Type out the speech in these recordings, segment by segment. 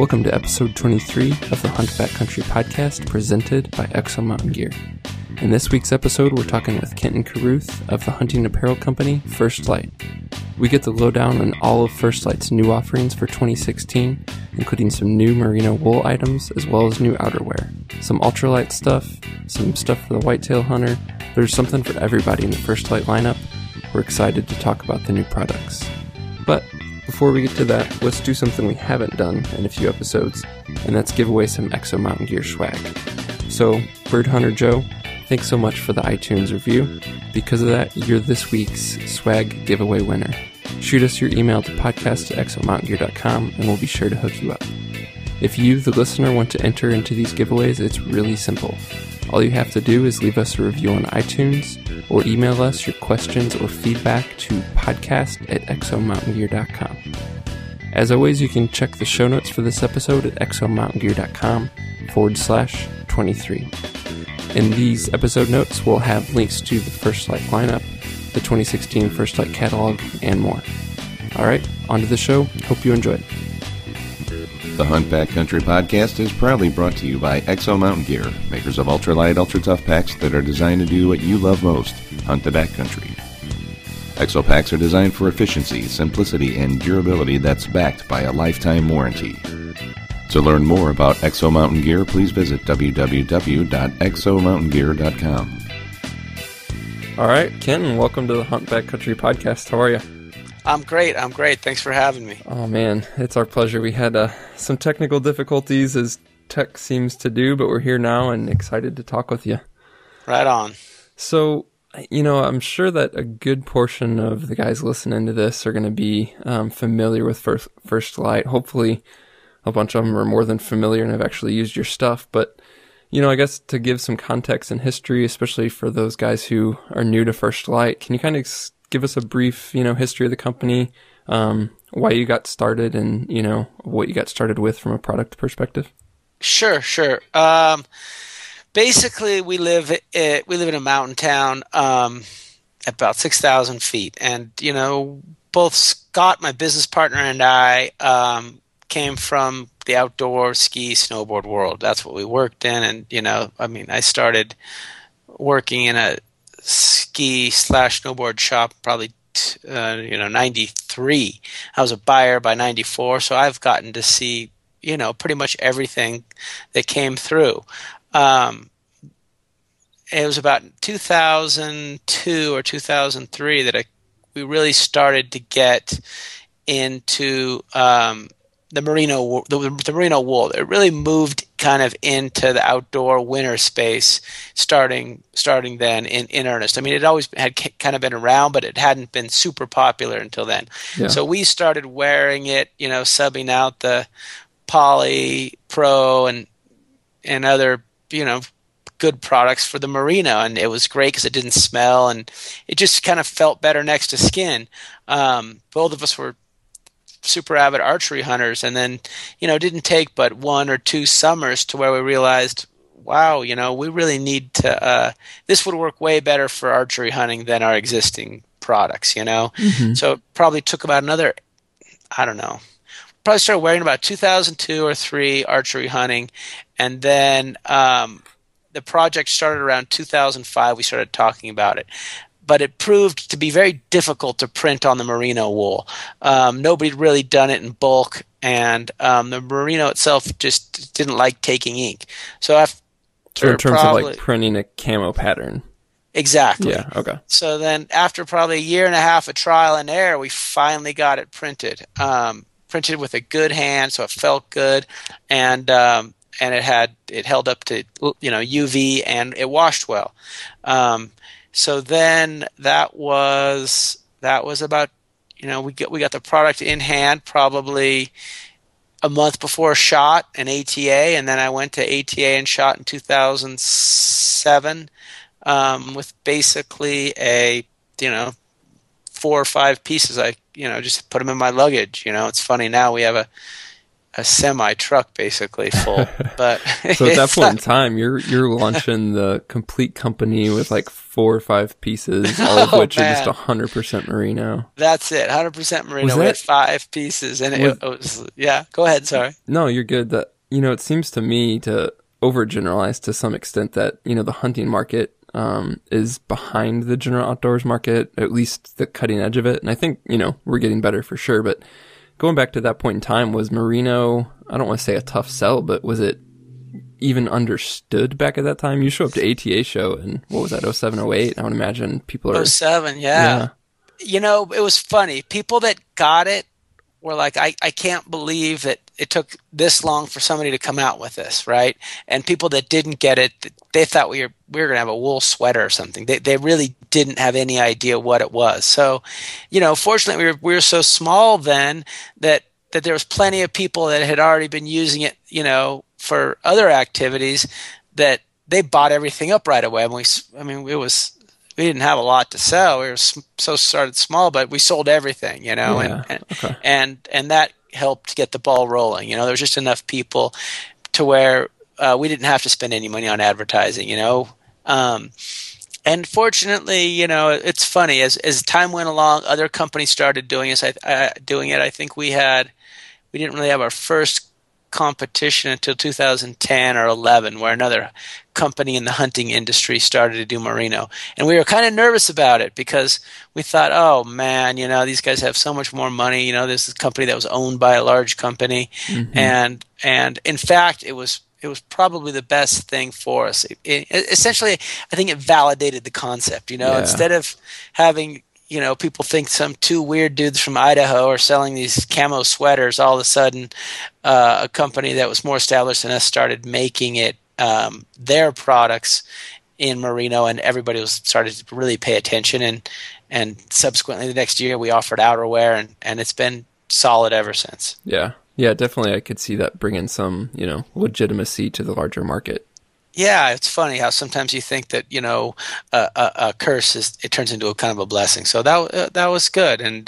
Welcome to episode 23 of the Hunt Backcountry podcast presented by Exo Mountain Gear. In this week's episode, we're talking with Kenton Carruth of the hunting apparel company First Lite. We get the lowdown on all of First Lite's new offerings for 2016, including some new merino wool items as well as new outerwear, some ultralight stuff, some stuff for the whitetail hunter. There's something for everybody in the First Lite lineup. We're excited to talk about the new products. But before we get to that, let's do something we haven't done in a few episodes, and that's give away some Exo Mountain Gear swag. So, Bird Hunter Joe, thanks so much for the iTunes review. Because of that, you're this week's swag giveaway winner. Shoot us your email to podcast@exomountaingear.com and we'll be sure to hook you up. If you, the listener, want to enter into these giveaways, it's really simple. All you have to do is leave us a review on iTunes or email us your questions or feedback to podcast@exomountaingear.com. As always, you can check the show notes for this episode at exomountaingear.com/23. In these episode notes, we'll have links to the First Lite lineup, the 2016 First Lite catalog, and more. Alright, on to the show. Hope you enjoy it. The Hunt Backcountry podcast is proudly brought to you by Exo Mountain Gear, makers of ultralight, ultra-tough packs that are designed to do what you love most, hunt the backcountry. Exo packs are designed for efficiency, simplicity, and durability that's backed by a lifetime warranty. To learn more about Exo Mountain Gear, please visit www.exomountaingear.com. Alright, Ken, welcome to the Hunt Backcountry podcast. How are you? I'm great. Thanks for having me. Oh man, it's our pleasure. We had some technical difficulties, as tech seems to do, but we're here now and excited to talk with you. Right on. So, I'm sure that a good portion of the guys listening to this are going to be familiar with First Lite. Hopefully, a bunch of them are more than familiar and have actually used your stuff. But, I guess to give some context and history, especially for those guys who are new to First Lite, can you kind of give us a brief, history of the company, why you got started, and what you got started with from a product perspective? Sure. Basically, we live in a mountain town, at about 6,000 feet, and both Scott, my business partner, and I came from the outdoor ski snowboard world. That's what we worked in, and I started working in a ski/snowboard shop probably 93. I was a buyer by 94, so I've gotten to see pretty much everything that came through. It was about 2002 or 2003 that we really started to get into the merino wool. It really moved kind of into the outdoor winter space starting then in earnest. I mean, it always had kind of been around, but it hadn't been super popular until then. Yeah. So we started wearing it, subbing out the Poly Pro and other, good products for the merino. And it was great because it didn't smell and it just kind of felt better next to skin. Both of us were super avid archery hunters, and then it didn't take but 1 or 2 summers to where we realized, wow, we really need to this would work way better for archery hunting than our existing products. Mm-hmm. So it probably took about another, probably started wearing about 2002 or 3 archery hunting, and then the project started around 2005. We started talking about it. But it proved to be very difficult to print on the merino wool. Nobody had really done it in bulk, and the merino itself just didn't like taking ink. So after in terms of like printing a camo pattern. Exactly. Yeah, okay. So then after probably a year and a half of trial and error, we finally got it printed. Printed with a good hand, so it felt good, and it held up to UV, and it washed well. So then that was about, we got the product in hand probably a month before shot and ATA, and then I went to ATA and shot in 2007 with basically a 4 or 5 pieces. I just put them in my luggage. It's funny now we have a semi truck basically full. But so at that point in time, you're launching the complete company with like 4 or 5 pieces, all of which are just 100% merino. That's it, 100% merino. We had 5 pieces, and it was yeah. Go ahead, sorry. No, you're good. That it seems to me to overgeneralize to some extent that the hunting market is behind the general outdoors market, at least the cutting edge of it. And I think we're getting better for sure, but. Going back to that point in time, was merino, I don't want to say a tough sell, but was it even understood back at that time? You show up to ATA show in, what was that, 07, 08? I would imagine people are... 07, yeah. It was funny. People that got it were like, I can't believe that it took this long for somebody to come out with this, right? And people that didn't get it, they thought we were going to have a wool sweater or something. They really didn't have any idea what it was. So, fortunately, we were so small then that there was plenty of people that had already been using it, for other activities, that they bought everything up right away. We didn't have a lot to sell. We were started small, but we sold everything, and that helped get the ball rolling. There was just enough people to where we didn't have to spend any money on advertising, and fortunately, it's funny as time went along, other companies started doing it. I think we didn't really have our first competition until 2010 or 11, where another company in the hunting industry started to do merino, and we were kind of nervous about it because we thought, oh man, these guys have so much more money. This is a company that was owned by a large company, and in fact, it was probably the best thing for us. Essentially, I think it validated the concept. Instead of having people think some 2 weird dudes from Idaho are selling these camo sweaters, all of a sudden a company that was more established than us started making it their products in merino, and everybody started to really pay attention. And subsequently, the next year, we offered outerwear, and it's been solid ever since. Yeah, definitely. I could see that bringing some legitimacy to the larger market. Yeah, it's funny how sometimes you think that a curse it turns into a kind of a blessing. So that was good, and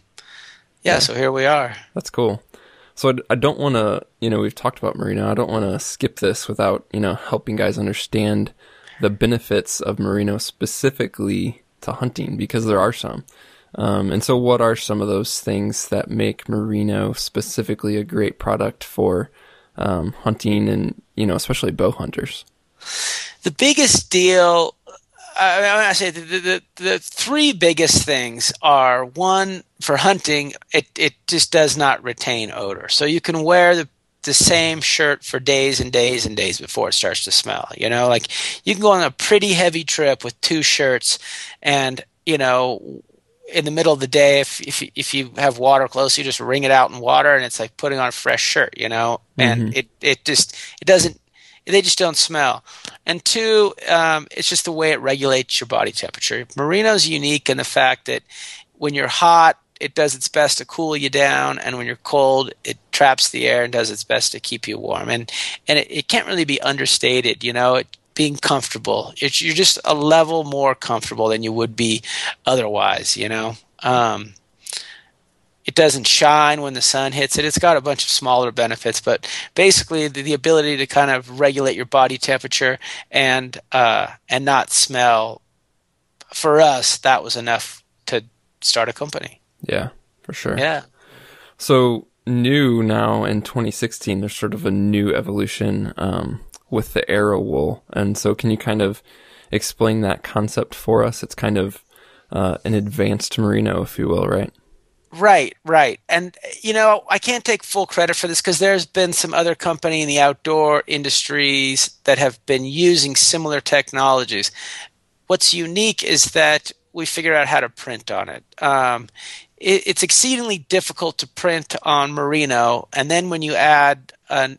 so here we are. That's cool. So I don't want to, we've talked about merino. I don't want to skip this without helping guys understand the benefits of merino specifically to hunting, because there are some. And so, what are some of those things that make merino specifically a great product for hunting and especially bow hunters? The biggest deal, I say the 3 biggest things are: one, for hunting, it just does not retain odor. So you can wear the same shirt for days and days and days before it starts to smell. Like you can go on a pretty heavy trip with 2 shirts, and in the middle of the day, if you have water close, you just wring it out in water, and it's like putting on a fresh shirt, and they just don't smell. And 2, it's just the way it regulates your body temperature. Merino is unique in the fact that when you're hot, it does its best to cool you down, and when you're cold, it traps the air and does its best to keep you warm. And it can't really be understated, being comfortable. You're just a level more comfortable than you would be otherwise, It doesn't shine when the sun hits it. It's got a bunch of smaller benefits, but basically the ability to kind of regulate your body temperature and not smell, for us, that was enough to start a company. Yeah, for sure. Yeah. So new now in 2016, there's sort of a new evolution with the Arrow wool. And so can you kind of explain that concept for us? It's kind of an advanced merino, if you will, right? Right. And, I can't take full credit for this because there's been some other company in the outdoor industries that have been using similar technologies. What's unique is that we figured out how to print on it. It's exceedingly difficult to print on merino, and then when you add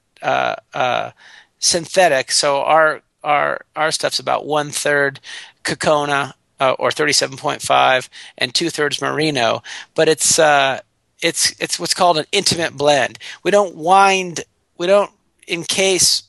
synthetic, so our stuff's about 1/3 Kokona, or 37.5, and 2/3 merino, but it's what's called an intimate blend. We don't encase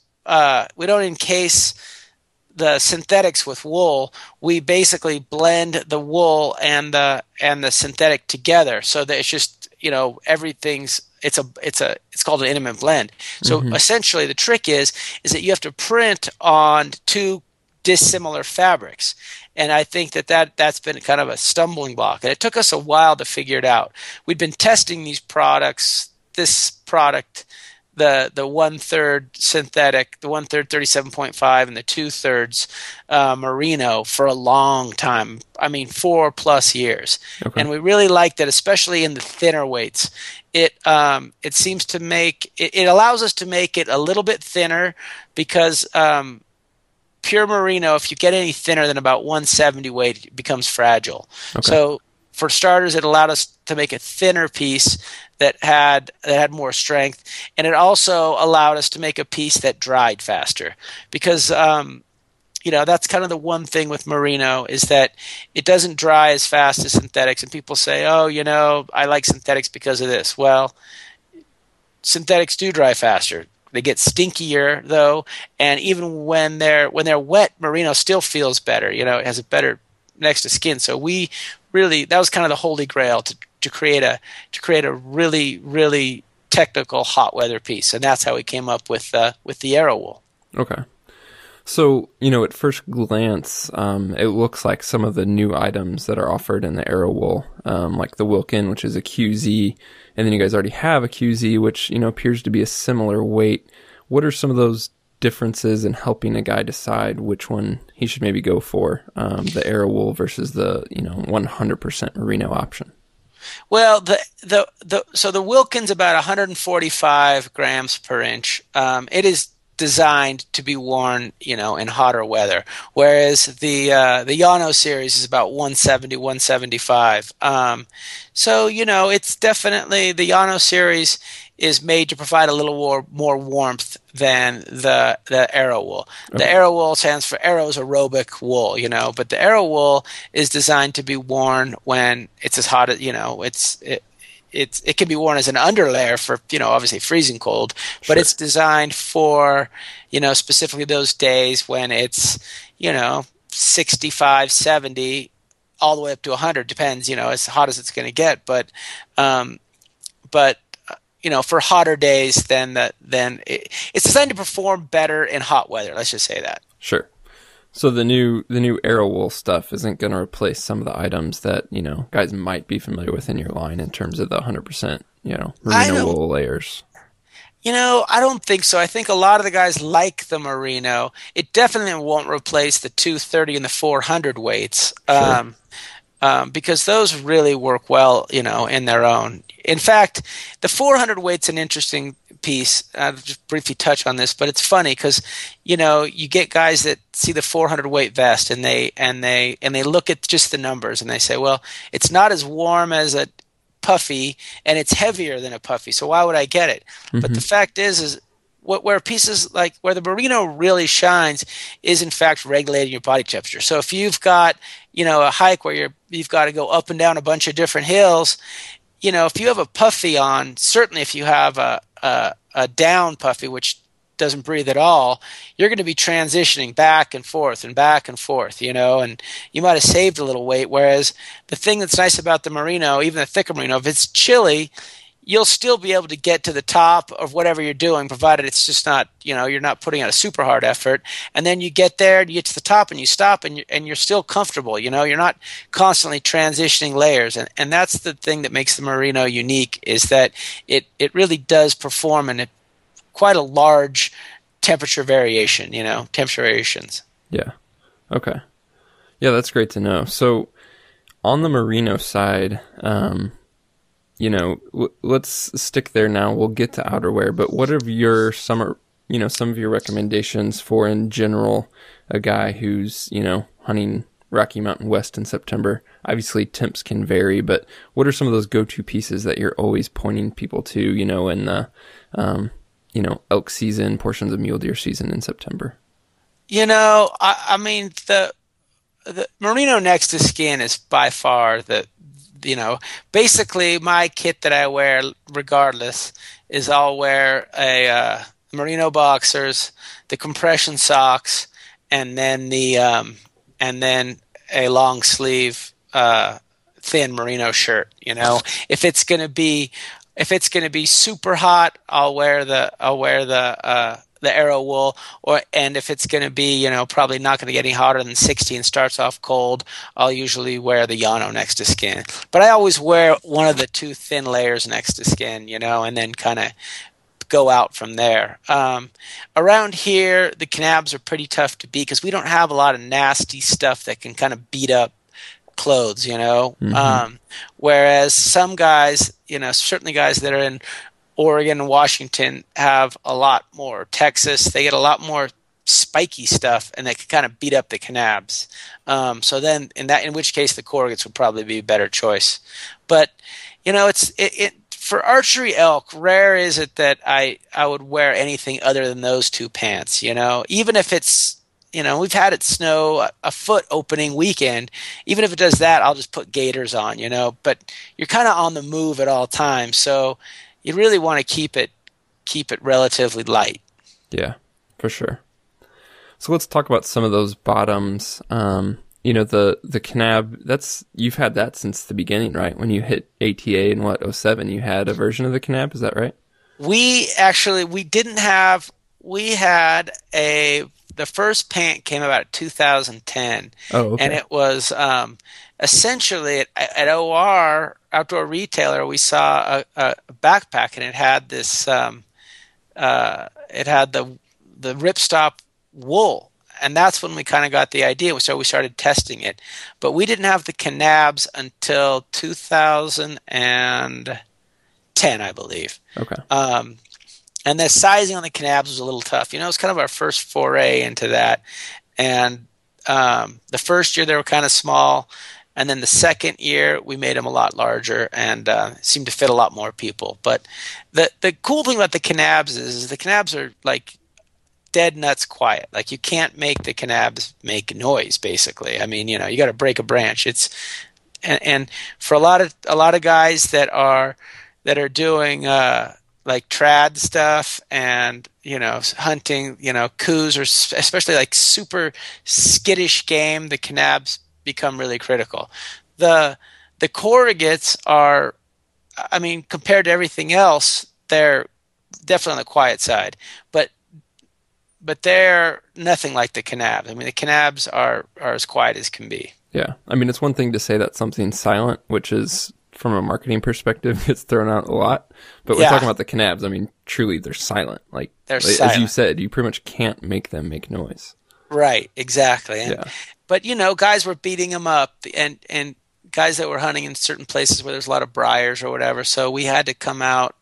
the synthetics with wool. We basically blend the wool and the synthetic together, so that it's just everything's it's called an intimate blend. So essentially, the trick is that you have to print on two dissimilar fabrics. And I think that's been kind of a stumbling block. And it took us a while to figure it out. We'd been testing these products, this product, the 1/3 synthetic, the 1/3 37.5, and the 2/3 merino for a long time. I mean, 4+ years. Okay. And we really liked it, especially in the thinner weights. It seems to make it allows us to make it a little bit thinner because pure merino, if you get any thinner than about 170 weight, it becomes fragile. Okay. So for starters, it allowed us to make a thinner piece that had more strength, and it also allowed us to make a piece that dried faster. Because that's kind of the one thing with merino is that it doesn't dry as fast as synthetics. And people say, "Oh, I like synthetics because of this." Well, synthetics do dry faster. They get stinkier though, and even when they're wet, merino still feels better. It has a better next to skin. So that was kind of the holy grail to create a really, really technical hot weather piece, and that's how we came up with the AeroWool. Okay. So, at first glance, it looks like some of the new items that are offered in the AeroWool, like the Wilkin, which is a QZ, and then you guys already have a QZ, which, appears to be a similar weight. What are some of those differences in helping a guy decide which one he should maybe go for, the AeroWool versus the, 100% merino option? Well, so the Wilkin's about 145 grams per inch. It is designed to be worn, in hotter weather, whereas the Yano series is about 170, 175. So it's definitely the Yano series is made to provide a little more warmth than the AeroWool. Okay. The AeroWool stands for Aero's aerobic wool, but the AeroWool is designed to be worn when it's as hot as it can be worn as an underlayer for, obviously freezing cold, but it's designed for, specifically those days when it's, 65, 70, all the way up to 100, depends, as hot as it's going to get. But for hotter days, then it's designed to perform better in hot weather. Let's just say that. Sure. So the new AeroWool stuff isn't going to replace some of the items that, guys might be familiar with in your line in terms of the 100%, merino wool layers. I don't think so. I think a lot of the guys like the merino. It definitely won't replace the 230 and the 400 weights. Sure. Because those really work well, in their own. In fact, the 400 weight's an interesting piece. I'll just briefly touch on this, but it's funny because, you get guys that see the 400 weight vest and they look at just the numbers and they say, well, it's not as warm as a puffy and it's heavier than a puffy, so why would I get it? Mm-hmm. But the fact is where pieces like where the merino really shines is in fact regulating your body temperature. So if you've got, a hike where you've got to go up and down a bunch of different hills, if you have a puffy on, certainly if you have a down puffy, which doesn't breathe at all, you're going to be transitioning back and forth, and you might have saved a little weight. Whereas the thing that's nice about the merino, even the thicker merino, if it's chilly, you'll still be able to get to the top of whatever you're doing, provided it's just not, you're not putting out a super hard effort. And then you get there, you get to the top and you stop and you're still comfortable. You're not constantly transitioning layers. And that's the thing that makes the merino unique, is that it really does perform in quite a large temperature variation, temperature variations. Yeah. Okay. Yeah, that's great to know. So on the merino side, let's stick there now. We'll get to outerwear, but what are your some of your recommendations for, in general, a guy who's, hunting Rocky Mountain West in September? Obviously temps can vary, but what are some of those go-to pieces that you're always pointing people to, in the, elk season, portions of mule deer season in September? I mean, the merino next to skin is by far basically my kit that I wear regardless is I'll wear a merino boxers, the compression socks, and then a long sleeve thin merino shirt. If it's going to be if it's going to be super hot, I'll wear the Arrow wool, and if it's going to be, probably not going to get any hotter than 60 and starts off cold, I'll usually wear the Yano next to skin. But I always wear one of the two thin layers next to skin, and then kind of go out from there. Around here, the Knabs are pretty tough to beat because we don't have a lot of nasty stuff that can kind of beat up clothes, Mm-hmm. Whereas some guys, certainly guys that are in Oregon and Washington have a lot more. Texas, they get a lot more spiky stuff, and they can kind of beat up the Knabs. So then, in which case, the corrugates would probably be a better choice. But for archery elk, rare is it that I would wear anything other than those two pants. Even if it's we've had it snow a foot opening weekend. Even if it does that, I'll just put gaiters on. But you're kind of on the move at all times, so you really want to keep it relatively light. Yeah, for sure. So let's talk about some of those bottoms. The Knab, you've had that since the beginning, right? When you hit ATA in 07, you had a version of the Knab, is that right? The first pant came about 2010. Oh, okay. And it was essentially at OR, Outdoor Retailer, we saw a backpack, and it had this it had the ripstop wool, and that's when we kind of got the idea. So we started testing it, but we didn't have the Knabs until 2010, I believe. Okay. And the sizing on the Knabs was a little tough. It was kind of our first foray into that, and the first year they were kind of small. And then the second year, we made them a lot larger and seemed to fit a lot more people. But the cool thing about the Knabs is the Knabs are like dead nuts quiet. Like you can't make the Knabs make noise. Basically, I mean, you got to break a branch. And for a lot of guys that are doing like trad stuff and hunting, coos, or especially like super skittish game, the Knabs become really critical. The corrugates are, I mean, compared to everything else, they're definitely on the quiet side, but they're nothing like the Knabs. I mean, the Knabs are as quiet as can be. Yeah, I mean, it's one thing to say that something's silent, which is, from a marketing perspective, gets thrown out a lot. But we're talking about the Knabs. I mean, truly, they're silent. Silent. As you said, you pretty much can't make them make noise. Right, exactly. But, guys were beating them up, and guys that were hunting in certain places where there's a lot of briars or whatever. So we had to come out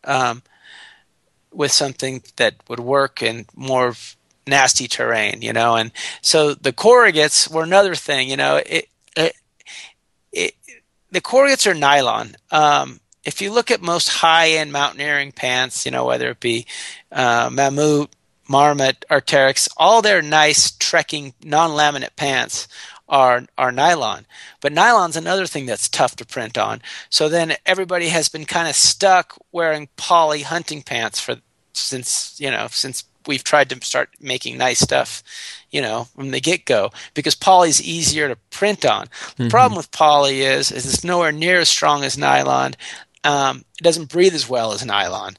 with something that would work in more nasty terrain, And so the corrugates were another thing, the corrugates are nylon. If you look at most high-end mountaineering pants, whether it be Mammut, Marmot, Arc'teryx, all their nice trekking non-laminate pants are nylon. But nylon's another thing that's tough to print on. So then everybody has been kind of stuck wearing poly hunting pants since we've tried to start making nice stuff, from the get-go, because poly's easier to print on. The problem with poly is it's nowhere near as strong as nylon. It doesn't breathe as well as nylon.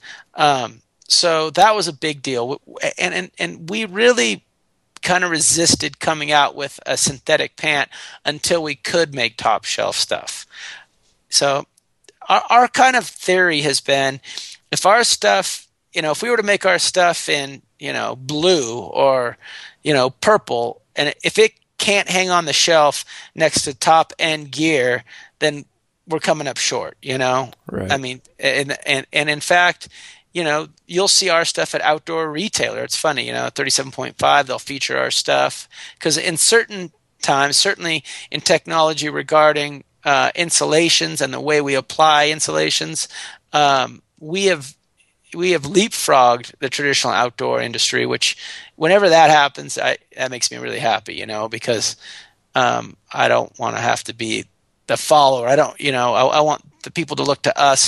So that was a big deal. And we really kind of resisted coming out with a synthetic pant until we could make top shelf stuff. So our kind of theory has been, if our stuff, if we were to make our stuff in, blue or, purple, and if it can't hang on the shelf next to top end gear, then we're coming up short, Right. I mean, and in fact, you'll see our stuff at Outdoor Retailer. It's funny, 37.5, they'll feature our stuff because in certain times, certainly in technology regarding insulations and the way we apply insulations, we have leapfrogged the traditional outdoor industry, which whenever that happens, that makes me really happy, because I don't want to have to be the follower. I don't, I want the people to look to us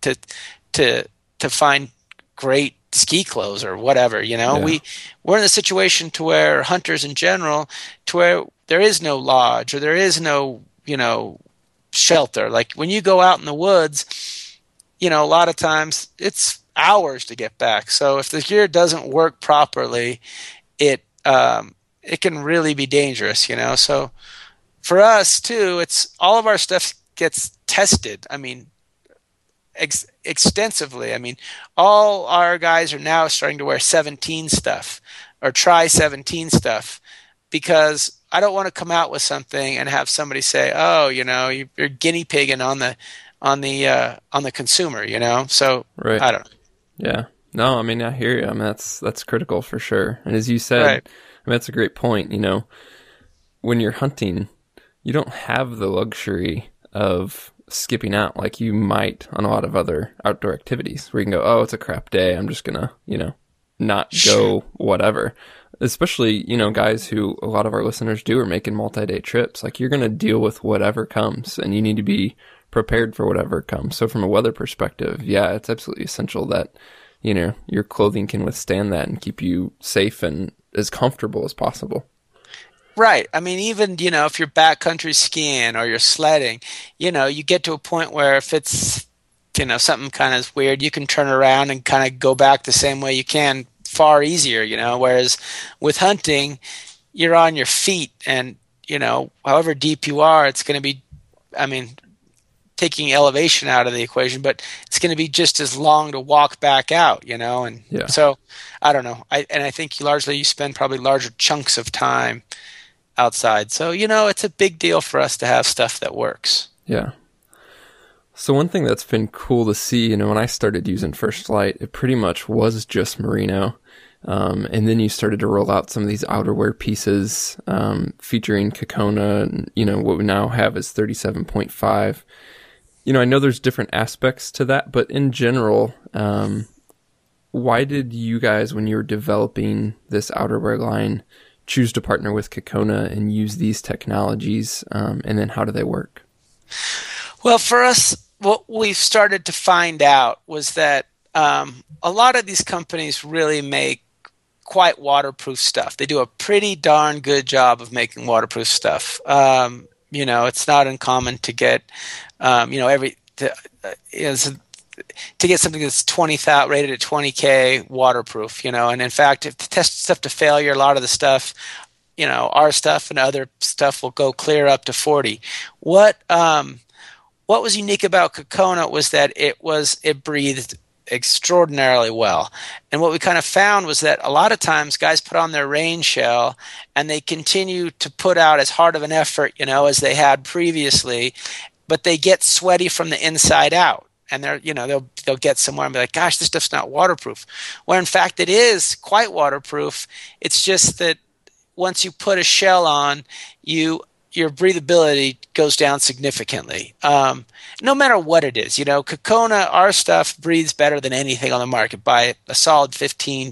to find great ski clothes or whatever, Yeah. We're in a situation to where hunters in general, to where there is no lodge or there is no, shelter. Like when you go out in the woods, a lot of times it's hours to get back. So if the gear doesn't work properly, it can really be dangerous, So for us too, it's all of our stuff gets tested. I mean, extensively. I mean, all our guys are now starting to wear 17 stuff or try 17 stuff, because I don't want to come out with something and have somebody say, "Oh, you're guinea pigging on the consumer," So Right. I don't know. Yeah. No, I mean, I hear you. I mean, that's critical for sure. And as you said, Right. I mean, that's a great point. When you're hunting, you don't have the luxury of skipping out like you might on a lot of other outdoor activities where you can go, oh, it's a crap day, I'm just gonna, not go whatever. Especially, guys who a lot of our listeners do are making multi-day trips. Like, you're gonna deal with whatever comes, and you need to be prepared for whatever comes. So from a weather perspective, yeah, it's absolutely essential that, your clothing can withstand that and keep you safe and as comfortable as possible. Right. I mean, even, if you're backcountry skiing or you're sledding, you get to a point where if it's, something kind of weird, you can turn around and kind of go back the same way you can far easier, whereas with hunting, you're on your feet and, however deep you are, it's going to be, I mean, taking elevation out of the equation, but it's going to be just as long to walk back out, and Yeah. So I don't know. I think largely you spend probably larger chunks of time outside. So, it's a big deal for us to have stuff that works. Yeah. So one thing that's been cool to see, when I started using First Light, it pretty much was just merino. And then you started to roll out some of these outerwear pieces, featuring Kokona, and, what we now have is 37.5. I know there's different aspects to that, but in general, why did you guys, when you were developing this outerwear line, choose to partner with Kokona and use these technologies, and then how do they work? Well, for us, what we've started to find out was that a lot of these companies really make quite waterproof stuff. They do a pretty darn good job of making waterproof stuff. It's not uncommon to get, to get something that's 20,000 rated at 20K waterproof, and in fact, if to test stuff to failure, a lot of the stuff, our stuff and other stuff will go clear up to 40. What was unique about Kokona was that it breathed extraordinarily well. And what we kind of found was that a lot of times guys put on their rain shell and they continue to put out as hard of an effort, as they had previously, but they get sweaty from the inside out. And they'll get somewhere and be like, gosh, this stuff's not waterproof. Where in fact it is quite waterproof. It's just that once you put a shell on, your breathability goes down significantly. No matter what it is, Kokona, our stuff breathes better than anything on the market by a solid 15+%.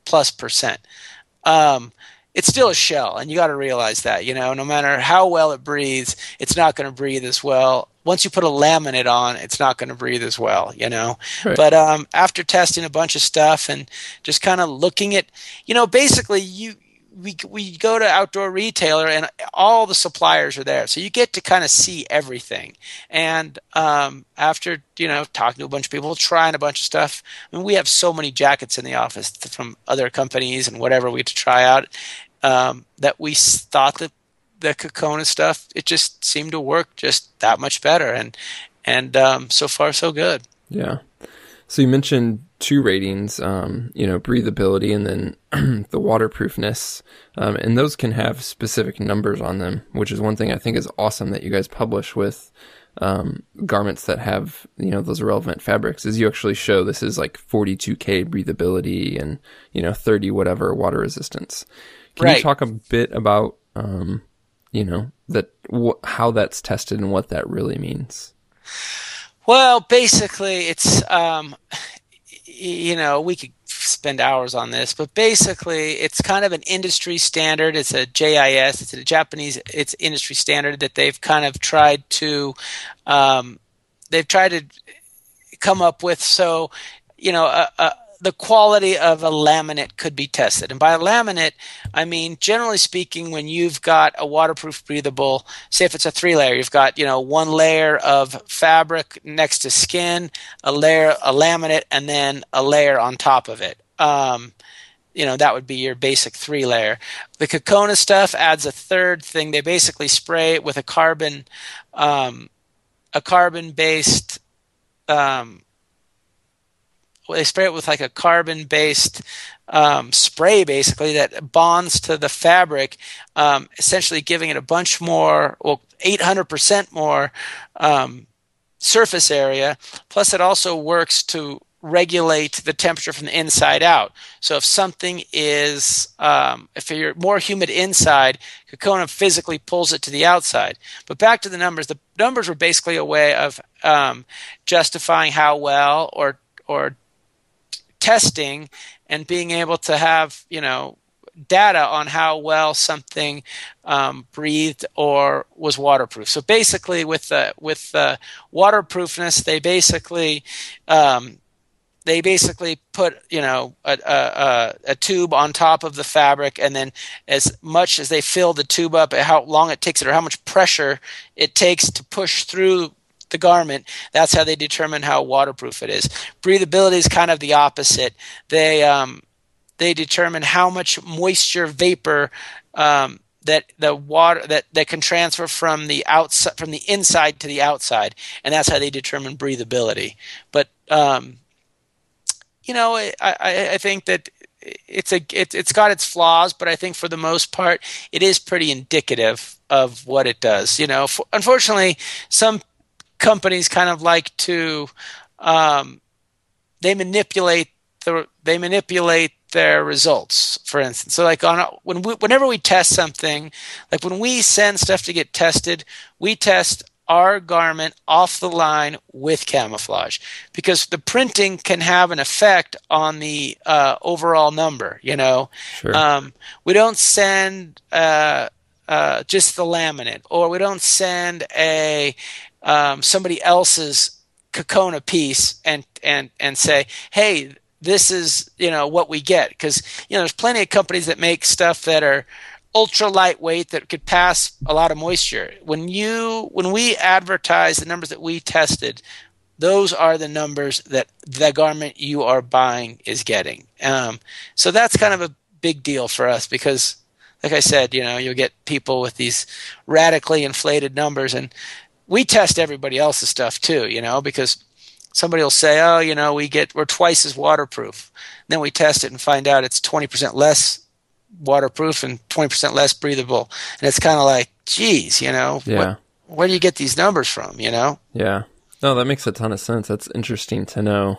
It's still a shell, and you got to realize that, no matter how well it breathes, it's not going to breathe as well. Once you put a laminate on, it's not going to breathe as well, Right. But after testing a bunch of stuff and just kind of looking at, basically we go to Outdoor Retailer and all the suppliers are there, so you get to kind of see everything. And after talking to a bunch of people, trying a bunch of stuff, I mean, we have so many jackets in the office from other companies and whatever we get to try out, that we thought that the Kokona stuff, it just seemed to work just that much better, and so far so good. Yeah. So you mentioned two ratings, breathability and then the waterproofness, and those can have specific numbers on them, which is one thing I think is awesome that you guys publish with garments that have, those relevant fabrics, is you actually show this is like 42K breathability and, 30 whatever water resistance. Can Right. you talk a bit about, how that's tested and what that really means? Well, basically, it's we could spend hours on this, but basically, it's kind of an industry standard. It's a JIS. It's a Japanese. It's industry standard that they've kind of tried to come up with. So, the the quality of a laminate could be tested. And by a laminate, I mean, generally speaking, when you've got a waterproof breathable, say if it's a 3-layer, you've got, one layer of fabric next to skin, a laminate, and then a layer on top of it. That would be your basic 3-layer. The Kokona stuff adds a third thing. They basically spray it with a carbon-based they spray it with like a carbon-based spray, basically, that bonds to the fabric, essentially giving it a bunch more, 800% more surface area. Plus, it also works to regulate the temperature from the inside out. So if something is, if you're more humid inside, Kokona physically pulls it to the outside. But back to the numbers. The numbers were basically a way of justifying how well or testing and being able to have, data on how well something breathed or was waterproof. So basically, with the waterproofness, they basically put a tube on top of the fabric, and then as much as they fill the tube up, how long it takes it or how much pressure it takes to push through the garment, that's how they determine how waterproof it is. Breathability is kind of the opposite. They determine how much moisture vapor that the water that can transfer from the outside, from the inside to the outside, and that's how they determine breathability. But I think that it's got its flaws, but I think for the most part, it is pretty indicative of what it does. Unfortunately, some companies kind of like to they manipulate their results. For instance, so like whenever we test something, like when we send stuff to get tested, we test our garment off the line with camouflage, because the printing can have an effect on the overall number. Sure. We don't send just the laminate, or we don't send somebody else's Kokona piece and say, hey, this is what we get, because there's plenty of companies that make stuff that are ultra lightweight that could pass a lot of moisture. When we advertise the numbers that we tested, those are the numbers that the garment you are buying is getting. So that's kind of a big deal for us, because like I said, you'll get people with these radically inflated numbers, and we test everybody else's stuff too, because somebody will say, oh, we're twice as waterproof. And then we test it and find out it's 20% less waterproof and 20% less breathable. And it's kind of like, geez, Yeah. Where do you get these numbers from, Yeah. No, that makes a ton of sense. That's interesting to know.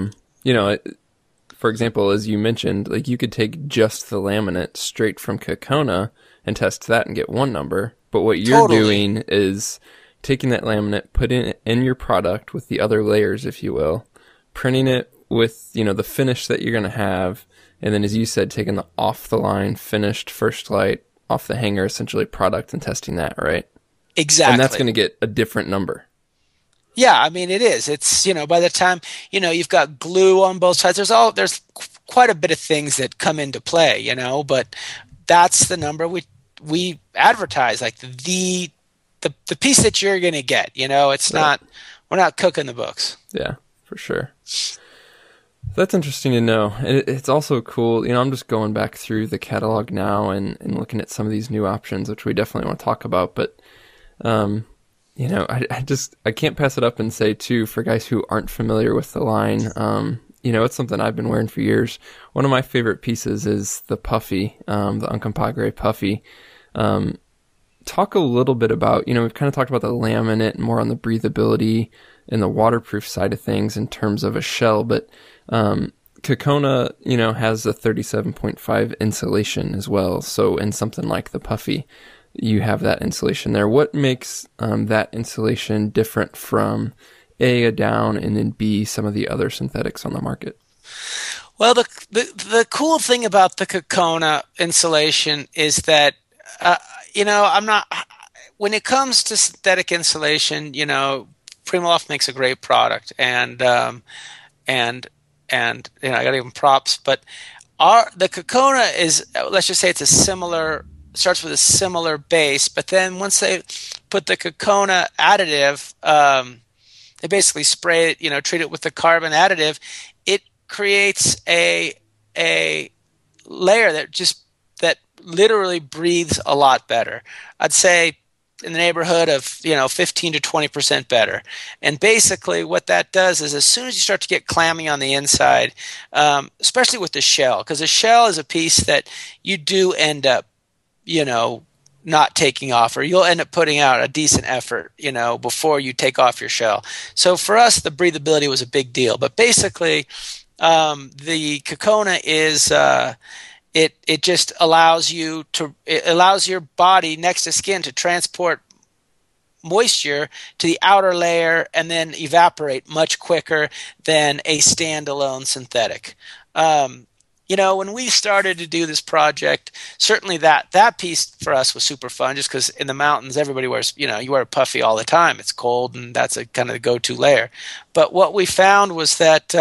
For example, as you mentioned, like you could take just the laminate straight from Kokona and test that and get one number. But what you're doing is taking that laminate, putting it in your product with the other layers, if you will, printing it with, the finish that you're going to have. And then, as you said, taking the off-the-line, finished, First Light, off the hanger, essentially product, and testing that, right? Exactly. And that's going to get a different number. Yeah, I mean, it is. It's, by the time, you've got glue on both sides, there's quite a bit of things that come into play, but that's the number we advertise, like the piece that you're going to get, it's right. We're not cooking the books. Yeah, for sure. That's interesting to know. It's also cool. I'm just going back through the catalog now and looking at some of these new options, which we definitely want to talk about. But, I can't pass it up and say too, for guys who aren't familiar with the line, it's something I've been wearing for years. One of my favorite pieces is the puffy, the Uncompahgre puffy. Talk a little bit about, we've kind of talked about the laminate and more on the breathability and the waterproof side of things in terms of a shell, but Kokona, has a 37.5 insulation as well. So in something like the puffy, you have that insulation there. What makes that insulation different from A, a down, and then B, some of the other synthetics on the market? Well, the cool thing about the Kokona insulation is that, I'm not, when it comes to synthetic insulation, Primaloft makes a great product, and and I got to give them props. But the Kokona is, let's just say it's starts with a similar base, but then once they put the Kokona additive, they basically spray it, treat it with the carbon additive. It creates a layer that literally breathes a lot better. I'd say in the neighborhood of 15 to 20% better. And basically what that does is as soon as you start to get clammy on the inside, especially with the shell, because the shell is a piece that you do end up not taking off, or you'll end up putting out a decent effort, before you take off your shell. So for us, the breathability was a big deal. But basically, the Kokona is it just allows your body next to skin to transport moisture to the outer layer and then evaporate much quicker than a standalone synthetic. When we started to do this project, certainly that piece for us was super fun, just because in the mountains, everybody wears, you wear a puffy all the time. It's cold, and that's a kind of the go-to layer. But what we found was that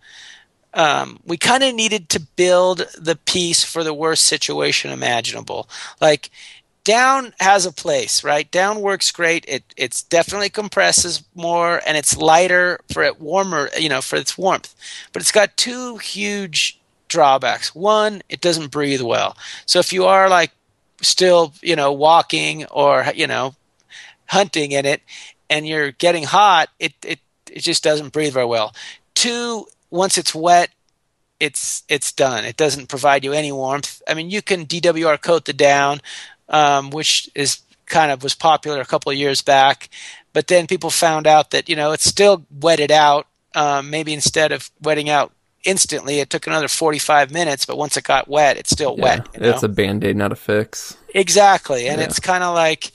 we kind of needed to build the piece for the worst situation imaginable. Like, down has a place, right? Down works great. It's definitely compresses more, and it's lighter for it warmer, for its warmth. But it's got two huge drawbacks. One, it doesn't breathe well. So if you are still, walking or, hunting in it and you're getting hot, it just doesn't breathe very well. Two, once it's wet, it's done. It doesn't provide you any warmth. I mean, you can DWR coat the down, which was popular a couple of years back, but then people found out that, it's still wetted out. Maybe instead of wetting out instantly, it took another 45 minutes, but once it got wet, it's still wet. It's a Band-Aid, not a fix. Exactly. And it's kind of like,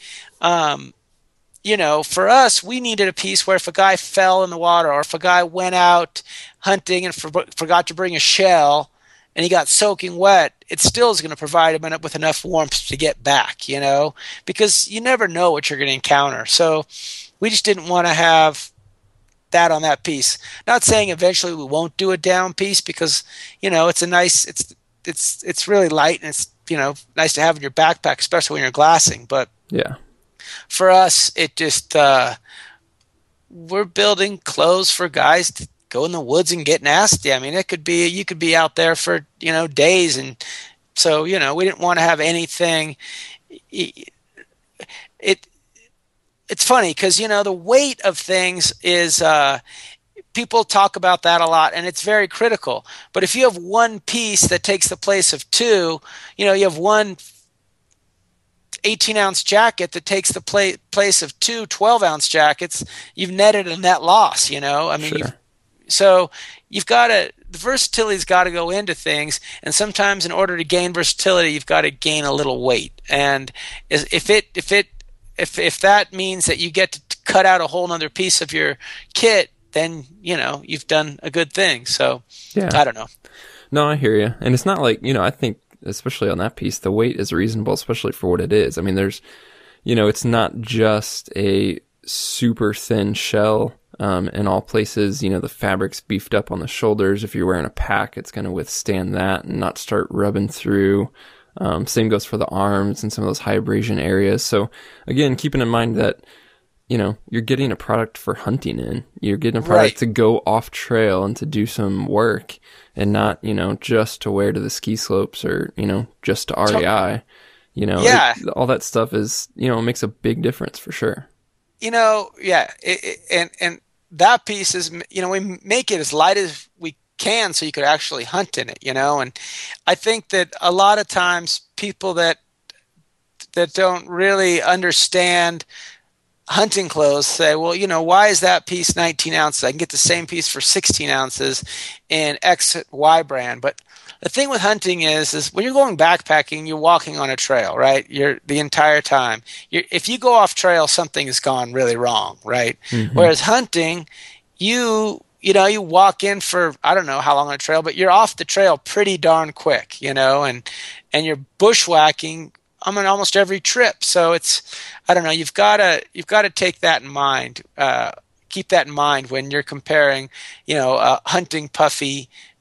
for us, we needed a piece where if a guy fell in the water, or if a guy went out hunting and forgot to bring a shell and he got soaking wet, it still is going to provide him with enough warmth to get back, because you never know what you're going to encounter. So we just didn't want to have that on that piece. Not saying eventually we won't do a down piece, because it's a nice, it's really light, and it's nice to have in your backpack, especially when you're glassing. But yeah, for us, it just we're building clothes for guys to go in the woods and get nasty. I mean, you could be out there for days, and so we didn't want to have anything. It's funny because, the weight of things is, people talk about that a lot, and it's very critical. But if you have one piece that takes the place of two, you have one 18-ounce jacket that takes the place of two 12-ounce jackets, you've netted a net loss, I mean, sure. So you've got the versatility's got to go into things, and sometimes in order to gain versatility, you've got to gain a little weight. And if that means that you get to cut out a whole nother piece of your kit, then, you've done a good thing. So, yeah. I don't know. No, I hear you. And it's not like, I think, especially on that piece, the weight is reasonable, especially for what it is. I mean, there's, it's not just a super thin shell. In all places, the fabric's beefed up on the shoulders. If you're wearing a pack, it's going to withstand that and not start rubbing through. Same goes for the arms and some of those high abrasion areas. So again, keeping in mind that, you're getting a product for hunting in. You're getting a product to go off trail and to do some work, and not, just to wear to the ski slopes or, just to REI. All that stuff is, makes a big difference for sure. Yeah. And that piece is, we make it as light as we can so you could actually hunt in it, and I think that a lot of times people that don't really understand hunting clothes say, well, why is that piece 19 ounces? I can get the same piece for 16 ounces in X, Y brand. But the thing with hunting is when you're going backpacking, you're walking on a trail, right? You're the entire time. If you go off trail, something has gone really wrong, right? Mm-hmm. Whereas hunting, you walk in for, I don't know how long on a trail, but you're off the trail pretty darn quick, and you're bushwhacking on almost every trip. So it's, I don't know, you've got to take that in mind. Keep that in mind when you're comparing, a hunting puffy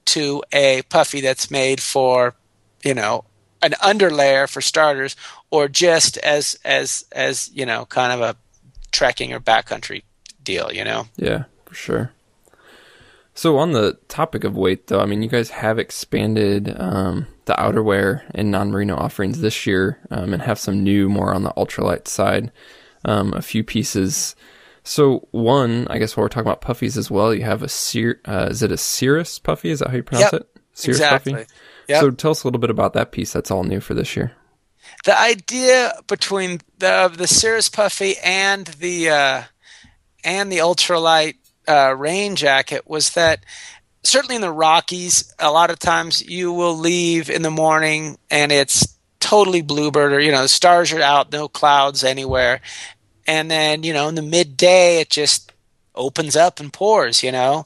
to a puffy that's made for, an underlayer for starters, or just as kind of a trekking or backcountry deal. Yeah, for sure. So on the topic of weight, though, I mean, you guys have expanded the outerwear and non-merino offerings this year, and have some new, more on the ultralight side, a few pieces. So one, I guess while we're talking about puffies as well, you have is it a Cirrus puffy? Is that how you pronounce it? Cirrus exactly. Puffy? Yep. So tell us a little bit about that piece that's all new for this year. The idea between the Cirrus puffy and the ultralight rain jacket was that certainly in the Rockies, a lot of times you will leave in the morning and it's totally bluebird, or the stars are out, no clouds anywhere, and then in the midday it just opens up and pours,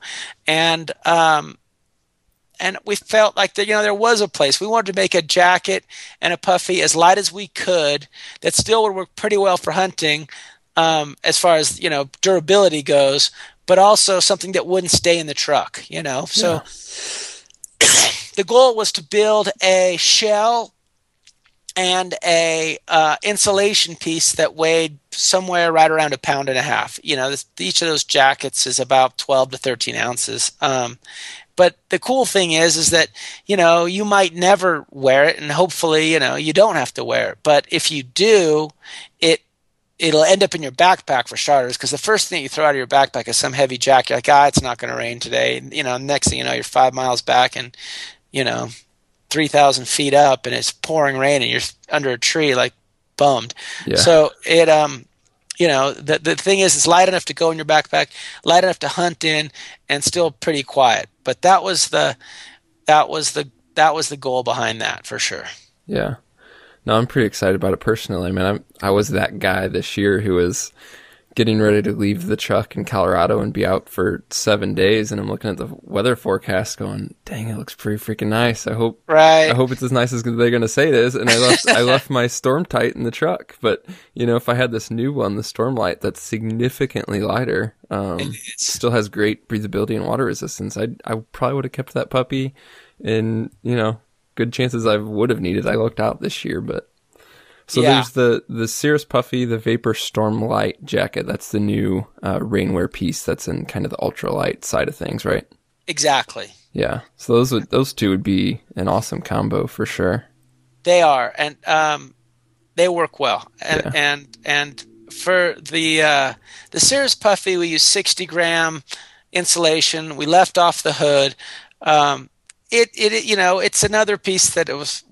and we felt like that, there was a place. We wanted to make a jacket and a puffy as light as we could that still would work pretty well for hunting, as far as, durability goes, but also something that wouldn't stay in the truck, So the goal was to build a shell and a insulation piece that weighed somewhere right around 1.5 pounds. Each of those jackets is about 12 to 13 ounces. But the cool thing is that, you might never wear it, and hopefully, you don't have to wear it. But if you do, it'll end up in your backpack for starters, because the first thing you throw out of your backpack is some heavy jacket. You're like, it's not going to rain today. And, next thing you know, you're 5 miles back and, 3,000 feet up and it's pouring rain and you're under a tree, like bummed. Yeah. So it, the thing is, it's light enough to go in your backpack, light enough to hunt in, and still pretty quiet. But that was the goal behind that, for sure. Yeah. No, I'm pretty excited about it personally. I mean, I was that guy this year who was getting ready to leave the truck in Colorado and be out for 7 days, and I'm looking at the weather forecast going, dang, it looks pretty freaking nice. I hope it's as nice as they're going to say it is. And I left my Stormlight in the truck. But, if I had this new one, the Stormlight, that's significantly lighter, still has great breathability and water resistance, I probably would have kept that puppy, and, good chances I would have needed. I looked out this year, but there's the Cirrus Puffy, the Vapor Stormlight jacket. That's the new rainwear piece that's in kind of the ultralight side of things, right? Exactly. Yeah. So those two would be an awesome combo for sure. They are, and they work well. And for the Cirrus Puffy, we use 60-gram insulation. We left off the hood. It's another piece that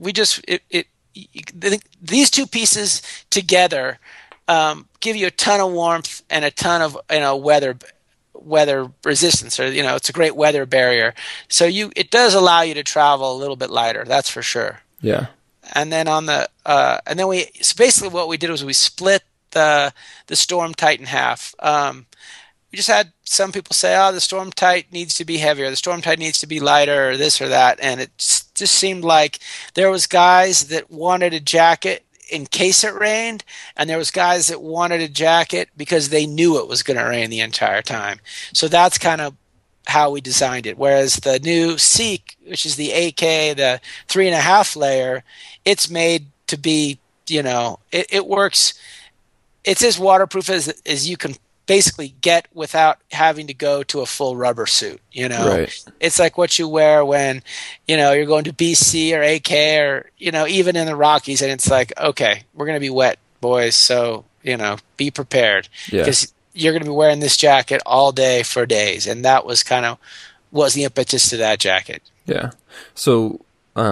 these two pieces together give you a ton of warmth and a ton of weather resistance, or it's a great weather barrier. So it does allow you to travel a little bit lighter, that's for sure. Yeah. And then so basically what we did was we split the Stormlight in half. We just had some people say, the Stormlight needs to be heavier, the Stormlight needs to be lighter, or this or that. And it just seemed like there was guys that wanted a jacket in case it rained, and there was guys that wanted a jacket because they knew it was going to rain the entire time. So that's kind of how we designed it. Whereas the new Seek, which is the AK, the 3.5 layer, it's made to be, it works. It's as waterproof as you can basically get without having to go to a full rubber suit. Right. It's like what you wear when you're going to BC or AK, or even in the Rockies, and it's like, okay, we're going to be wet, boys, so be prepared, because you're going to be wearing this jacket all day for days. And that was was the impetus to that jacket. Yeah. So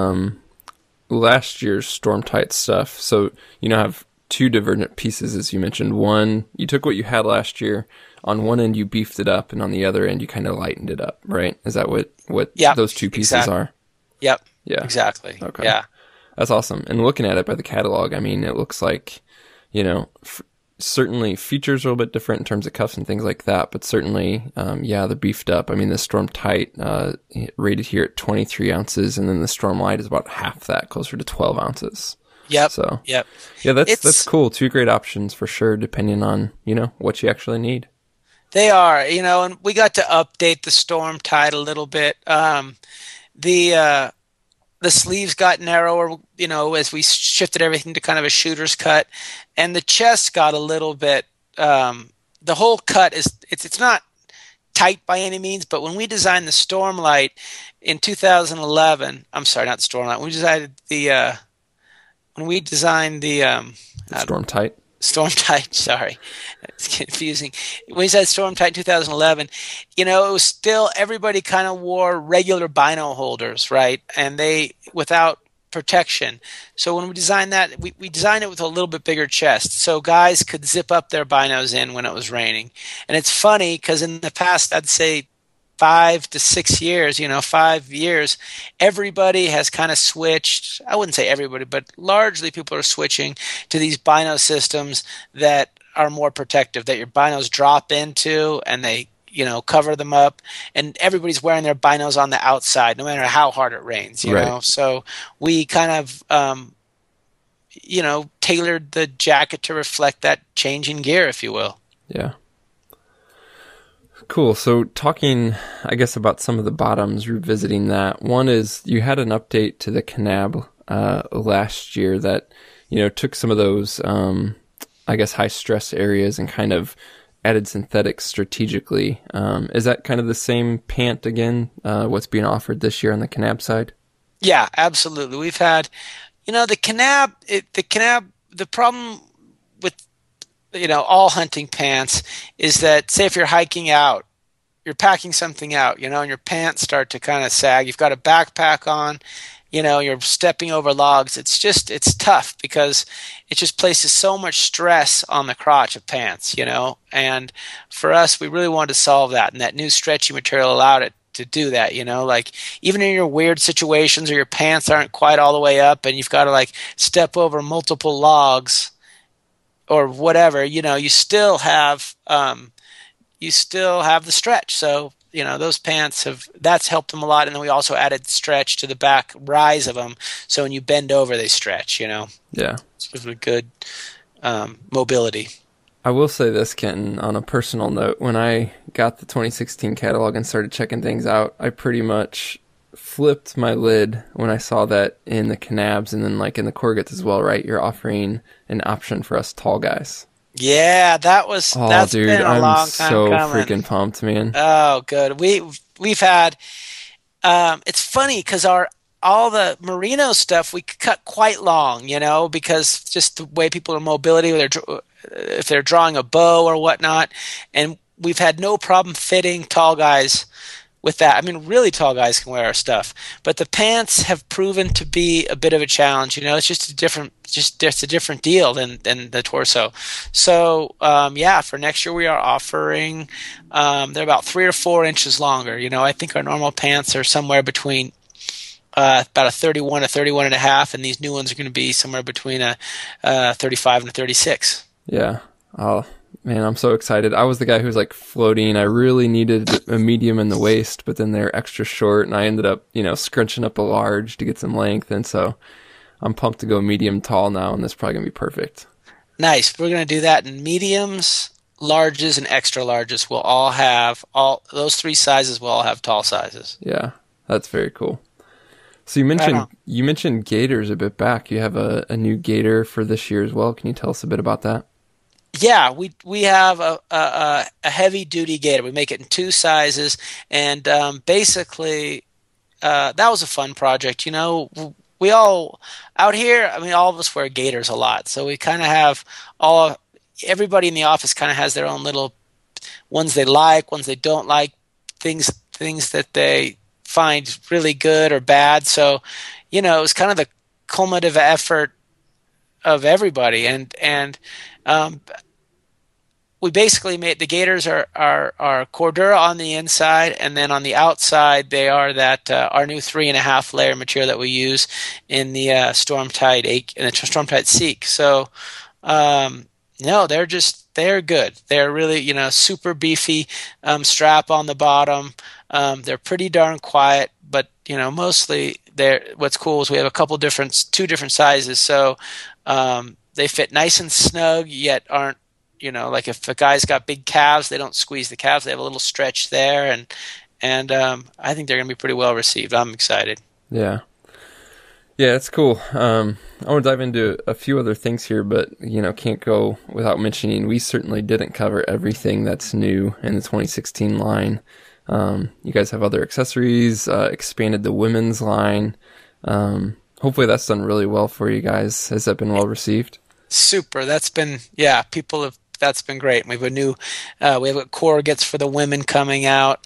last year's Stormlight stuff, so have two divergent pieces, as you mentioned. One, you took what you had last year. On one end, you beefed it up, and on the other end, you kind of lightened it up, right? Is that what those two pieces are? Yep. Yeah. Exactly. Okay. Yeah. That's awesome. And looking at it by the catalog, I mean, it looks like, certainly features are a little bit different in terms of cuffs and things like that, but certainly, the beefed up. I mean, the Stormlight rated here at 23 ounces, and then the Stormlight is about half that, closer to 12 ounces. Yep. So, yep. Yeah, that's cool. Two great options for sure, depending on, what you actually need. They are, and we got to update the Stormlight a little bit. the sleeves got narrower, as we shifted everything to kind of a shooter's cut, and the chest got a little bit. The whole cut it's not tight by any means, but when we designed the Stormlight in 2011, I'm sorry, not Stormlight. When we designed the Stormtight. Stormtight, sorry. It's confusing. When we said Stormtight in 2011, it was still, everybody kind of wore regular bino holders, right? And without protection. So when we designed that, we designed it with a little bit bigger chest, so guys could zip up their binos in when it was raining. And it's funny because in the past, I'd say 5 to 6 years, 5 years, everybody has kind of switched. I wouldn't say everybody, but largely people are switching to these bino systems that are more protective, that your binos drop into and they cover them up, and everybody's wearing their binos on the outside, no matter how hard it rains, you know? So we kind of, tailored the jacket to reflect that change in gear, if you will. Yeah. Cool. So talking, I guess, about some of the bottoms, revisiting that. One is you had an update to the Kanab last year that, took some of those, I guess, high stress areas and kind of added synthetics strategically. Is that kind of the same pant again, what's being offered this year on the Kanab side? Yeah, absolutely. We've had, the Kanab, the problem with, all hunting pants is that, say if you're hiking out, you're packing something out, and your pants start to kind of sag. You've got a backpack on, you're stepping over logs. It's tough because it just places so much stress on the crotch of pants, and for us, we really wanted to solve that. And that new stretchy material allowed it to do that, like even in your weird situations or your pants aren't quite all the way up and you've got to step over multiple logs or whatever, you still have the stretch. So, those pants that's helped them a lot. And then we also added stretch to the back rise of them. So when you bend over, they stretch, Yeah. It's a good mobility. I will say this, Kenton, on a personal note, when I got the 2016 catalog and started checking things out, I pretty much flipped my lid when I saw that in the Kanabs and then in the Corgates as well, right? You're offering an option for us tall guys. Yeah, that's been a long time coming. I'm so freaking pumped, man. Oh, good. We've had it's funny because all the merino stuff we could cut quite long, because just the way people are mobility, if they're drawing a bow or whatnot, and we've had no problem fitting tall guys with that. I mean, really tall guys can wear our stuff, but the pants have proven to be a bit of a challenge. It's just a different deal than the torso. So, for next year we are offering, they're about 3 or 4 inches longer. I think our normal pants are somewhere between, about a 31 to 31 and a half, and these new ones are going to be somewhere between a 35 and a 36. Yeah. Oh, man, I'm so excited. I was the guy who was floating. I really needed a medium in the waist, but then they're extra short, and I ended up, scrunching up a large to get some length. And so I'm pumped to go medium tall now, and this is probably going to be perfect. Nice. We're going to do that in mediums, larges, and extra larges. We'll all have those 3 sizes will all have tall sizes. Yeah, that's very cool. So you mentioned gaiters a bit back. You have a new gaiter for this year as well. Can you tell us a bit about that? Yeah, we have a heavy duty gaiter. We make it in 2 sizes, and basically that was a fun project. We all out here. I mean, all of us wear gaiters a lot, so we kind of have everybody in the office kind of has their own little ones they like, ones they don't like, things that they find really good or bad. So, it was kind of the cumulative effort of everybody, and we basically made the gaiters are Cordura on the inside, and then on the outside they are that our new 3.5 layer material that we use in the Stormtight Seek. So no, they're good. They're really super beefy strap on the bottom. They're pretty darn quiet, but mostly what's cool is we have two different sizes, so they fit nice and snug yet aren't if a guy's got big calves, they don't squeeze the calves. They have a little stretch there, and I think they're going to be pretty well received. I'm excited. Yeah. Yeah, it's cool. I want to dive into a few other things here, but, can't go without mentioning we certainly didn't cover everything that's new in the 2016 line. You guys have other accessories, expanded the women's line. Hopefully that's done really well for you guys. Has that been well received? Super. That's been, that's been great. We have a new, we have what Core gets for the women coming out.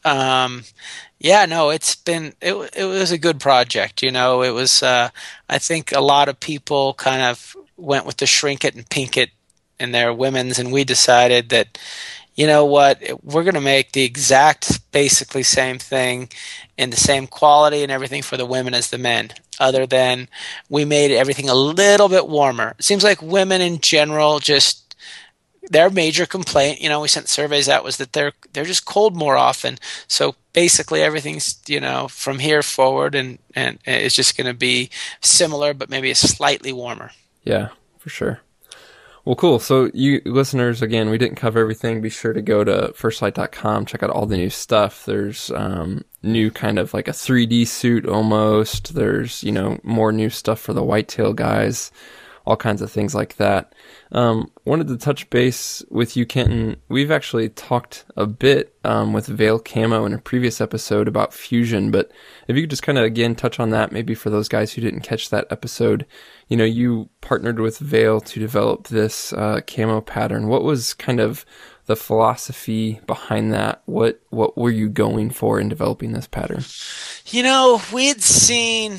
It was a good project. It was, I think a lot of people kind of went with the shrink it and pink it in their women's, and we decided that, you know what, we're going to make the exact, basically same thing in the same quality and everything for the women as the men, other than we made everything a little bit warmer. It seems like women in general just, their major complaint, we sent surveys out, was that they're just cold more often. So basically everything's, from here forward and it's just going to be similar, but maybe slightly warmer. Yeah, for sure. Well, cool. So you listeners, again, we didn't cover everything. Be sure to go to firstlight.com, check out all the new stuff. There's new kind of like a 3D suit almost. There's, more new stuff for the whitetail guys, all kinds of things like that. Wanted to touch base with you, Kenton. We've actually talked a bit with Veil Camo in a previous episode about fusion, but if you could just kind of again touch on that, maybe for those guys who didn't catch that episode. You partnered with Veil to develop this camo pattern. What was kind of the philosophy behind that? What were you going for in developing this pattern? We had seen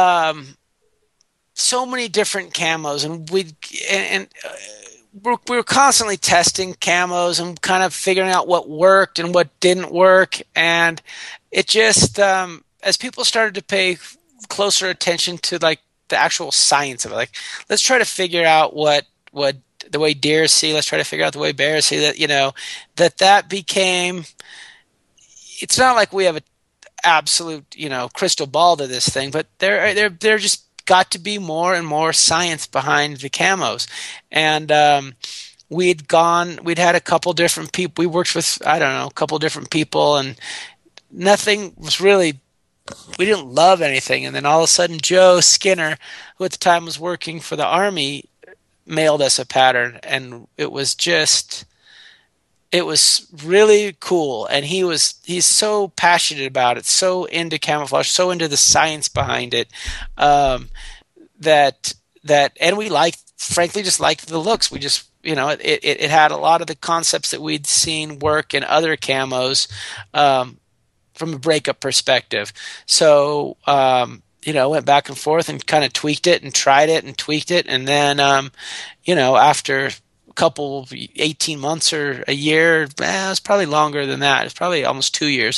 so many different camos, and we were constantly testing camos and kind of figuring out what worked and what didn't work. And it just, as people started to pay closer attention to like the actual science of it, like let's try to figure out what the way deer see, let's try to figure out the way bears see, that, that became, it's not like we have an absolute, crystal ball to this thing, but they're just got to be more and more science behind the camos. And we'd had a couple different people. We worked with, a couple different people, and nothing was really, we didn't love anything. And then all of a sudden, Joe Skinner, who at the time was working for the Army, mailed us a pattern, and it was really cool. And he's so passionate about it, so into camouflage, so into the science behind it, that and we frankly just liked the looks. We just, it had a lot of the concepts that we'd seen work in other camos, from a breakup perspective. So, went back and forth and kind of tweaked it and tried it and tweaked it. And then, after couple 18 months or a year, it was probably longer than that, it's probably almost 2 years,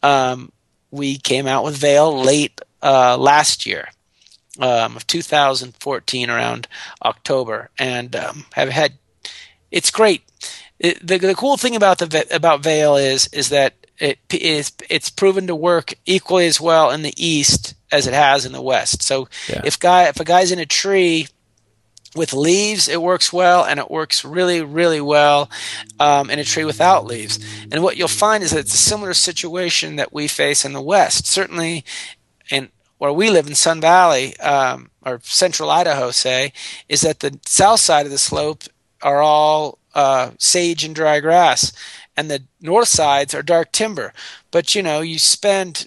we came out with Veil late last year, of 2014, around October, and have had, it's great. The cool thing about Veil is that it's proven to work equally as well in the East as it has in the West. So yeah. If a guy's in a tree with leaves, it works well, and it works really, really well in a tree without leaves. And what you'll find is that it's a similar situation that we face in the West. Certainly, in where we live in Sun Valley, or central Idaho, say, is that the south side of the slope are all sage and dry grass, and the north sides are dark timber. But you spend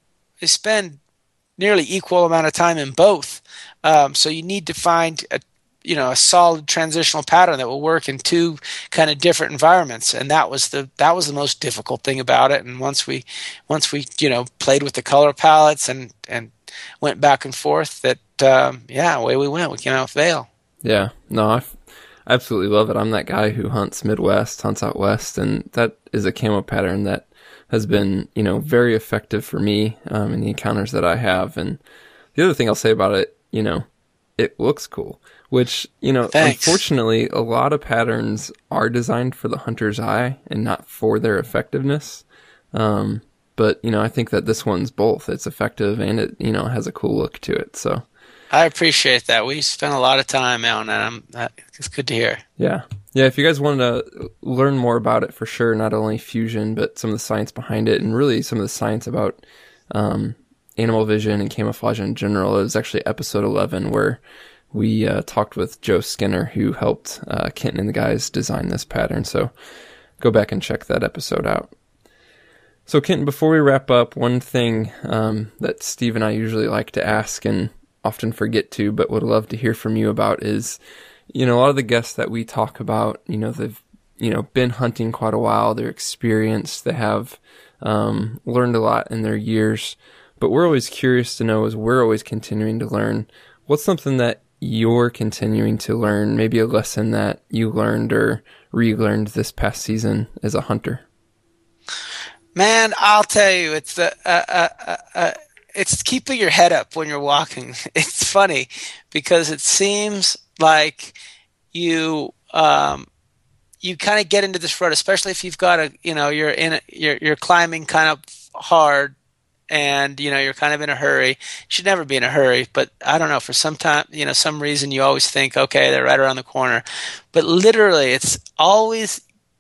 nearly equal amount of time in both. So you need to find a solid transitional pattern that will work in two kind of different environments. And that was the most difficult thing about it. And once we played with the color palettes and went back and forth, that, away we went. We came out with Veil. Yeah, no, I absolutely love it. I'm that guy who hunts Midwest, hunts out West, and that is a camo pattern that has been, very effective for me, in the encounters that I have. And the other thing I'll say about it, it looks cool. Which, Thanks. Unfortunately, a lot of patterns are designed for the hunter's eye and not for their effectiveness. But, I think that this one's both. It's effective and it, has a cool look to it. So I appreciate that. We spent a lot of time out, and it's good to hear. Yeah. Yeah, if you guys wanted to learn more about it, for sure, not only fusion, but some of the science behind it, and really some of the science about animal vision and camouflage in general, it was actually episode 11 where we talked with Joe Skinner, who helped Kenton and the guys design this pattern. So go back and check that episode out. So Kenton, before we wrap up, one thing that Steve and I usually like to ask and often forget to, but would love to hear from you about is, a lot of the guests that we talk about, they've, been hunting quite a while, they're experienced, they have learned a lot in their years, but we're always curious to know, as we're always continuing to learn, what's something that you're continuing to learn, maybe a lesson that you learned or relearned this past season as a hunter? Man, I'll tell you, it's it's keeping your head up when you're walking. It's funny because it seems like you kind of get into this rut, especially if you've got you're climbing kind of hard, and you're kind of in a hurry. You should never be in a hurry, but I don't know, for some time, some reason you always think, okay, they're right around the corner, but literally it's always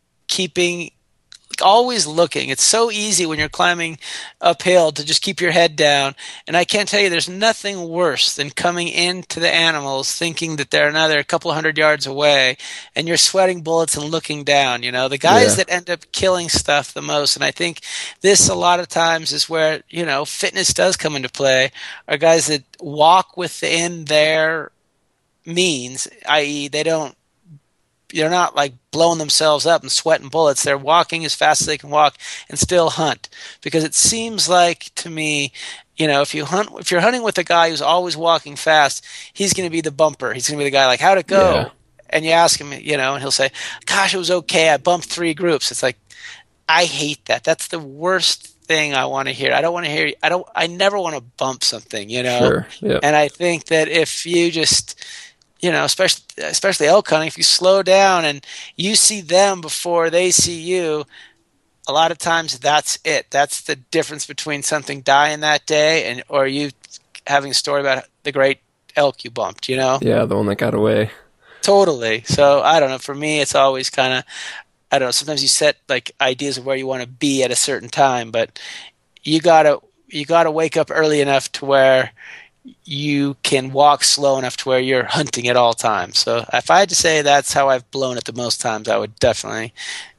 always looking. It's so easy when you're climbing uphill to just keep your head down. And I can't tell you, there's nothing worse than coming into the animals thinking that they're another couple hundred yards away and you're sweating bullets and looking down. The guys that end up killing stuff the most, and I think this a lot of times is where, fitness does come into play, are guys that walk within their means, i.e. they're not like blowing themselves up and sweating bullets. They're walking as fast as they can walk and still hunt. Because it seems like to me, if you're hunting with a guy who's always walking fast, he's going to be the bumper. He's going to be the guy like, how'd it go? Yeah. And you ask him, and he'll say, gosh, it was okay. I bumped 3 groups. It's like, I hate that. That's the worst thing I want to hear. I never want to bump something, Sure. Yep. And I think that if you just, especially elk hunting, if you slow down and you see them before they see you, a lot of times that's it. That's the difference between something dying that day or you having a story about the great elk you bumped, Yeah, the one that got away. Totally. So I don't know. For me, it's always kind of, I don't know. Sometimes you set like ideas of where you want to be at a certain time, but you gotta wake up early enough to where you can walk slow enough to where you're hunting at all times. So if I had to say that's how I've blown it the most times, I would definitely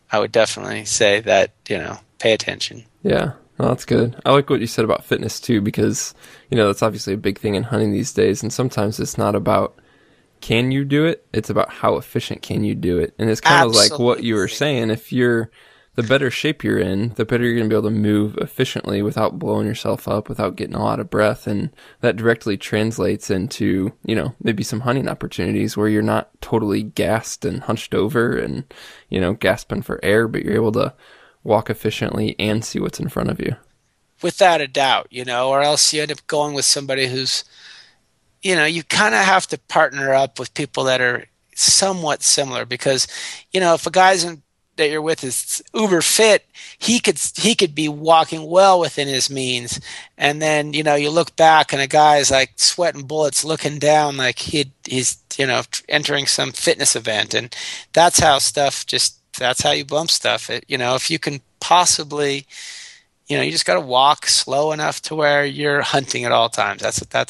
say that, pay attention. Yeah, well, that's good. I like what you said about fitness too, because, that's obviously a big thing in hunting these days. And sometimes it's not about can you do it, it's about how efficient can you do it. And it's kind of like what you were saying. If the better shape you're in, the better you're going to be able to move efficiently without blowing yourself up, without getting a lot of breath. And that directly translates into, maybe some hunting opportunities where you're not totally gassed and hunched over and, gasping for air, but you're able to walk efficiently and see what's in front of you. Without a doubt, or else you end up going with somebody who's, you kind of have to partner up with people that are somewhat similar because, if a guy's that you're with is uber fit, he could be walking well within his means. And then, you look back and a guy's like sweating bullets looking down like he's entering some fitness event. And that's how that's how you bump stuff. If you can possibly, you just got to walk slow enough to where you're hunting at all times.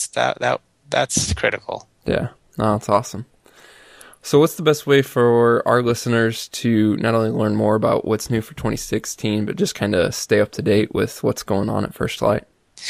That's critical. Yeah. No, that's awesome. So what's the best way for our listeners to not only learn more about what's new for 2016, but just kind of stay up to date with what's going on at First Light?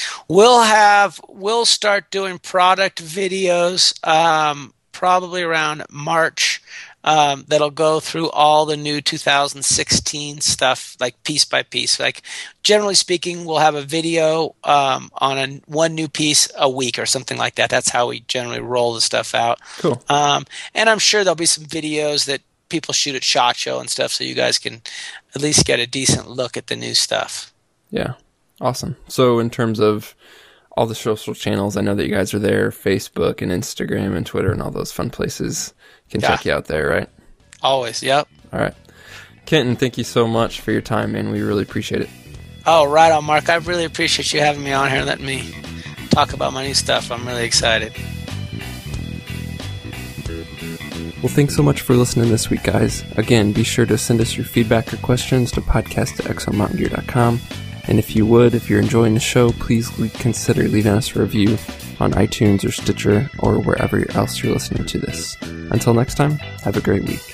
We'll start doing product videos probably around March. That'll go through all the new 2016 stuff, like piece by piece. Like generally speaking, we'll have a video on one new piece a week or something like that. That's how we generally roll the stuff out. Cool. And I'm sure there'll be some videos that people shoot at SHOT Show and stuff, so you guys can at least get a decent look at the new stuff. Yeah, awesome. So in terms of all the social channels, I know that you guys are there, Facebook and Instagram and Twitter and all those fun places. Can check you out there, right? Always, yep. All right. Kenton, thank you so much for your time, man. We really appreciate it. Oh, right on, Mark. I really appreciate you having me on here and letting me talk about my new stuff. I'm really excited. Well, thanks so much for listening this week, guys. Again, be sure to send us your feedback or questions to podcast@exomountaingear.com. And if you're enjoying the show, please consider leaving us a review on iTunes or Stitcher or wherever else you're listening to this. Until next time, have a great week.